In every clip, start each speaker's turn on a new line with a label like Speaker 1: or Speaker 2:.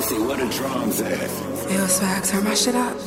Speaker 1: say, where the drums at?
Speaker 2: Yo, Swag, turn my shit up.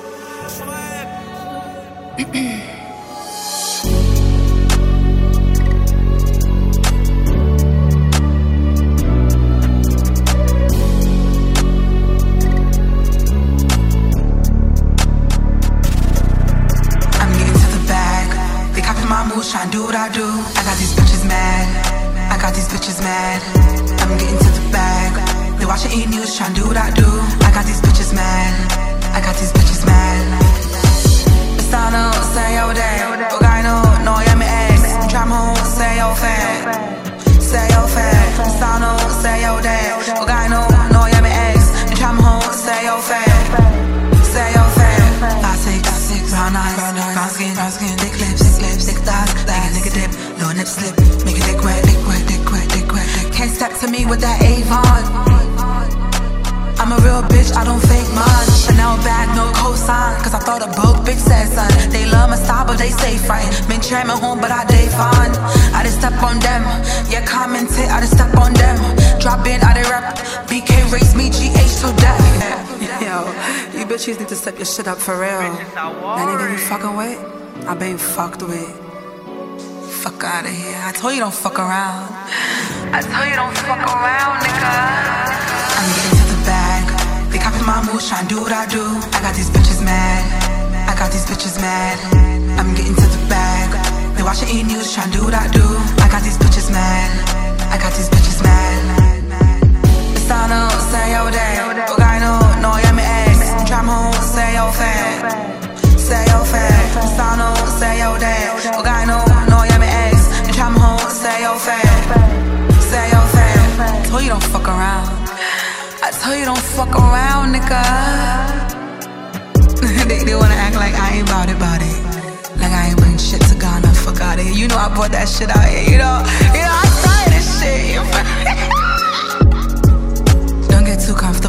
Speaker 2: Tryna do what I do. I got these bitches mad. I got these bitches mad. I'm getting to the bag. They watching E-News, tryna do what I do. I got these bitches mad. I got these bitches mad. Stano, say yo day. Ogaino, no yummy eggs. Tramo, say yo fat. Say yo fat. Stano, say yo day. Ogaino, no yummy eggs. Tramo, say yo fat. Say yo fat. I say brown eyes, brown skin, thick lips, thick thighs, nigga dip, little nip slip, make it dick wet. Can't step to me with that Avon. I'm a real bitch, I don't fake much. Chanel bag, no cosign, cause I thought a broke bitch said son. They love my style, but they stay frightened. Been tramming home, but I day fine. I just step on them, yeah, commented, I just step on them. Drop in, I did rap, BK race me, GH to death. Yo, you bitches need to step your shit up for real. That nigga you fucking with, I been fucked with. Fuck out of here, I told you don't fuck around. I told you don't fuck around, nigga. I'm getting to the bag. They copy my moves, tryna do what I do. I got these bitches mad. I got these bitches mad. I'm getting to the bag. They watching E-News, tryna do what I do. I got these bitches mad. I got these bitches mad. Stano, say yo day. Ogaino, no yummy eggs. Tramo, say yo fat. Say yo fat. Stano, say yo day. Ogaino, no yummy eggs. Tramo, say yo fat. Say yo fat. I told you don't fuck around. I told you don't fuck around, nigga. They wanna act like I ain't bout it. Like I ain't bring shit to Ghana, fuck out of here. You know I brought that shit out here, you know I started this shit. Don't get too comfortable.